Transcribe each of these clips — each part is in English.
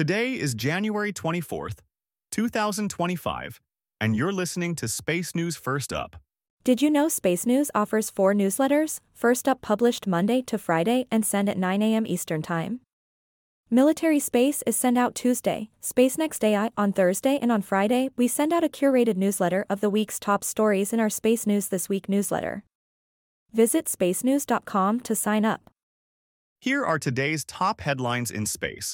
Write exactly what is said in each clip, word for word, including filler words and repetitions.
Today is January twenty-fourth, two thousand twenty-five, and you're listening to Space News First Up. Did you know Space News offers four newsletters, First Up published Monday to Friday and sent at nine a m Eastern Time? Military Space is sent out Tuesday, Space Next A I on Thursday, and on Friday we send out a curated newsletter of the week's top stories in our Space News This Week newsletter. Visit space news dot com to sign up. Here are today's top headlines in space.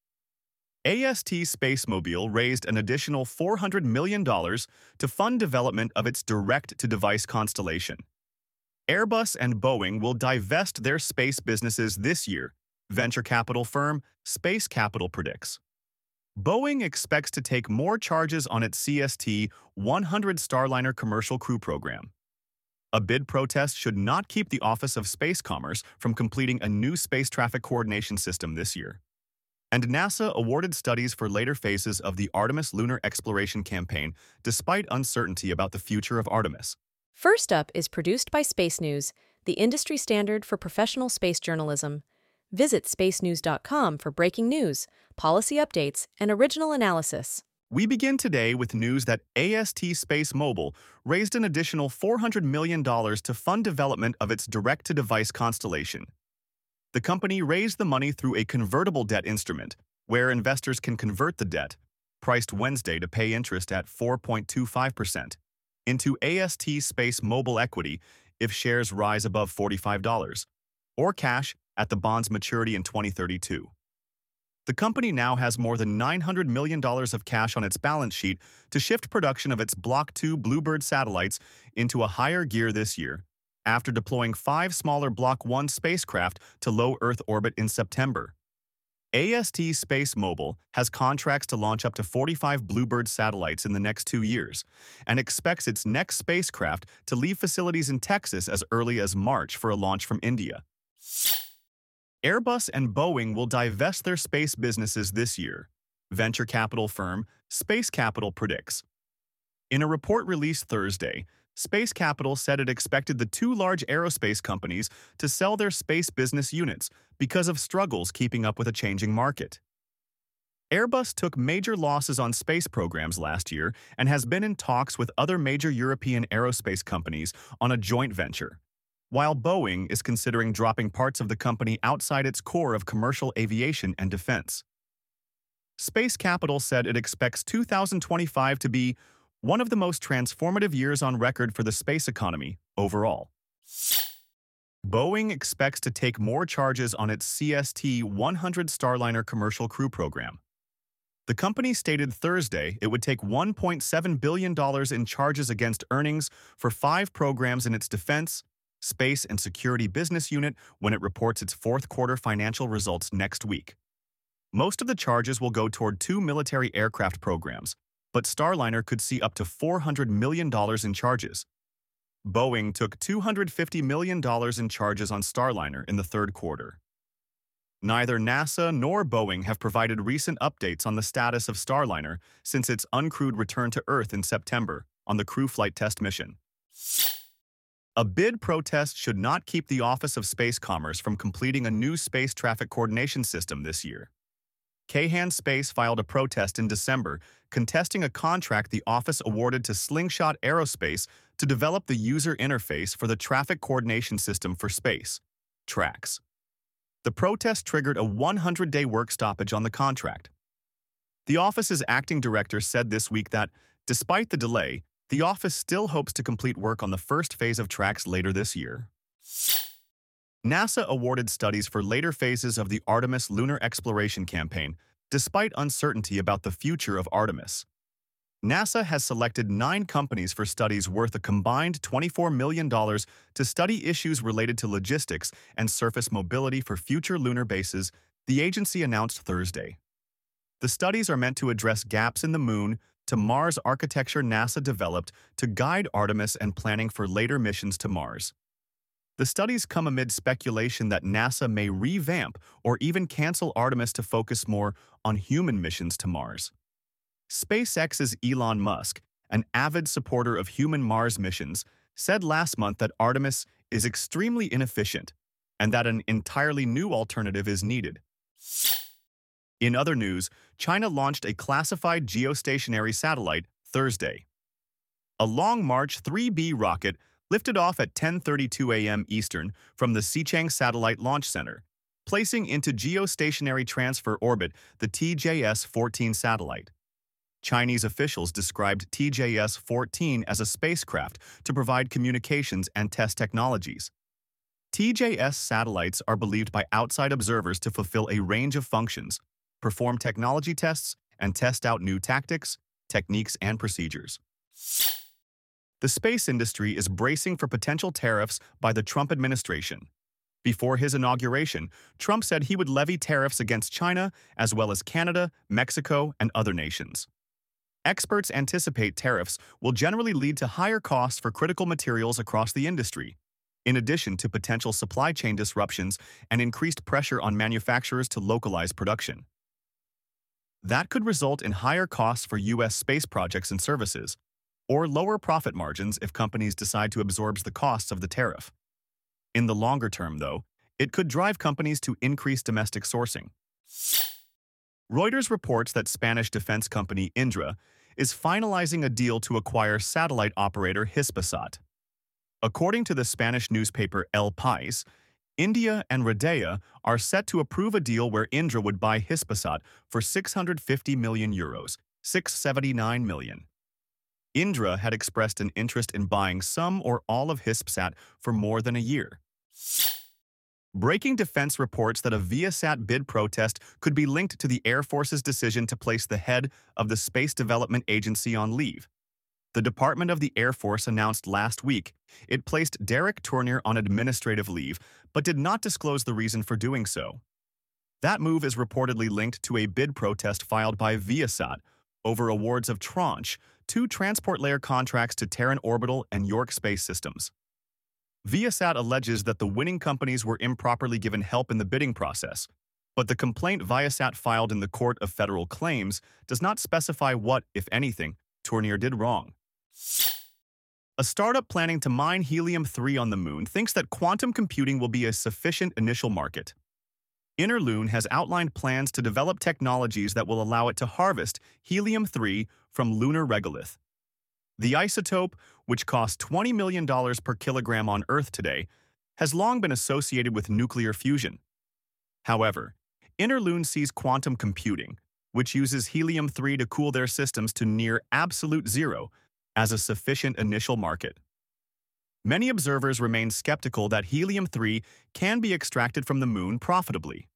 A S T SpaceMobile raised an additional four hundred million dollars to fund development of its direct-to-device constellation. Airbus and Boeing will divest their space businesses this year, venture capital firm Space Capital predicts. Boeing expects to take more charges on its C S T one hundred Starliner commercial crew program. A bid protest should not keep the Office of Space Commerce from completing a new space traffic coordination system this year. And NASA awarded studies for later phases of the Artemis lunar exploration campaign despite uncertainty about the future of Artemis. First Up is produced by Space News, the industry standard for professional space journalism. Visit space news dot com for breaking news, policy updates, and original analysis. We begin today with news that A S T SpaceMobile raised an additional four hundred million dollars to fund development of its direct-to-device constellation. The company raised the money through a convertible debt instrument, where investors can convert the debt, priced Wednesday to pay interest at four point two five percent, into A S T SpaceMobile equity if shares rise above forty-five dollars, or cash at the bond's maturity in twenty thirty-two. The company now has more than nine hundred million dollars of cash on its balance sheet to shift production of its Block two Bluebird satellites into a higher gear this year, after deploying five smaller Block one spacecraft to low Earth orbit in September. A S T SpaceMobile has contracts to launch up to forty-five Bluebird satellites in the next two years and expects its next spacecraft to leave facilities in Texas as early as March for a launch from India. Airbus and Boeing will divest their space businesses this year, venture capital firm Space Capital predicts. In a report released Thursday, Space Capital said it expected the two large aerospace companies to sell their space business units because of struggles keeping up with a changing market. Airbus took major losses on space programs last year and has been in talks with other major European aerospace companies on a joint venture, while Boeing is considering dropping parts of the company outside its core of commercial aviation and defense. Space Capital said it expects two thousand twenty-five to be one of the most transformative years on record for the space economy overall. Boeing expects to take more charges on its C S T one hundred Starliner commercial crew program. The company stated Thursday it would take one point seven billion dollars in charges against earnings for five programs in its defense, space, and security business unit when it reports its fourth quarter financial results next week. Most of the charges will go toward two military aircraft programs, but Starliner could see up to four hundred million dollars in charges. Boeing took two hundred fifty million dollars in charges on Starliner in the third quarter. Neither NASA nor Boeing have provided recent updates on the status of Starliner since its uncrewed return to Earth in September on the crew flight test mission. A bid protest should not keep the Office of Space Commerce from completing a new space traffic coordination system this year. Kahan Space filed a protest in December contesting a contract the office awarded to Slingshot Aerospace to develop the user interface for the Traffic Coordination System for Space, TRAX. The protest triggered a one hundred day work stoppage on the contract. The office's acting director said this week that, despite the delay, the office still hopes to complete work on the first phase of TRAX later this year. NASA awarded studies for later phases of the Artemis lunar exploration campaign, despite uncertainty about the future of Artemis. NASA has selected nine companies for studies worth a combined twenty-four million dollars to study issues related to logistics and surface mobility for future lunar bases, the agency announced Thursday. The studies are meant to address gaps in the Moon to Mars architecture NASA developed to guide Artemis and planning for later missions to Mars. The studies come amid speculation that NASA may revamp or even cancel Artemis to focus more on human missions to Mars. SpaceX's Elon Musk, an avid supporter of human Mars missions, said last month that Artemis is extremely inefficient and that an entirely new alternative is needed. In other news, China launched a classified geostationary satellite Thursday. A Long March three B rocket lifted off at ten thirty-two a m Eastern from the Xichang Satellite Launch Center, placing into geostationary transfer orbit the T J S fourteen satellite. Chinese officials described T J S fourteen as a spacecraft to provide communications and test technologies. T J S satellites are believed by outside observers to fulfill a range of functions, perform technology tests, and test out new tactics, techniques, and procedures. The space industry is bracing for potential tariffs by the Trump administration. Before his inauguration, Trump said he would levy tariffs against China, as well as Canada, Mexico, and other nations. Experts anticipate tariffs will generally lead to higher costs for critical materials across the industry, in addition to potential supply chain disruptions and increased pressure on manufacturers to localize production. That could result in higher costs for U S space projects and services, or lower profit margins if companies decide to absorb the costs of the tariff. In the longer term, though, it could drive companies to increase domestic sourcing. Reuters reports that Spanish defense company Indra is finalizing a deal to acquire satellite operator Hispasat. According to the Spanish newspaper El País, India and Redea are set to approve a deal where Indra would buy Hispasat for six hundred fifty million euros, six hundred seventy-nine million. Indra had expressed an interest in buying some or all of Hispasat for more than a year. Breaking Defense reports that a Viasat bid protest could be linked to the Air Force's decision to place the head of the Space Development Agency on leave. The Department of the Air Force announced last week it placed Derek Tournier on administrative leave, but did not disclose the reason for doing so. That move is reportedly linked to a bid protest filed by Viasat over awards of Tranche, two transport layer contracts to Terran Orbital and York Space Systems. Viasat alleges that the winning companies were improperly given help in the bidding process, but the complaint Viasat filed in the Court of Federal Claims does not specify what, if anything, Tournier did wrong. A startup planning to mine helium three on the Moon thinks that quantum computing will be a sufficient initial market. Innerloon has outlined plans to develop technologies that will allow it to harvest helium three from lunar regolith. The isotope, which costs twenty million dollars per kilogram on Earth today, has long been associated with nuclear fusion. However, Innerloon sees quantum computing, which uses helium three to cool their systems to near absolute zero, as a sufficient initial market. Many observers remain skeptical that helium three can be extracted from the Moon profitably.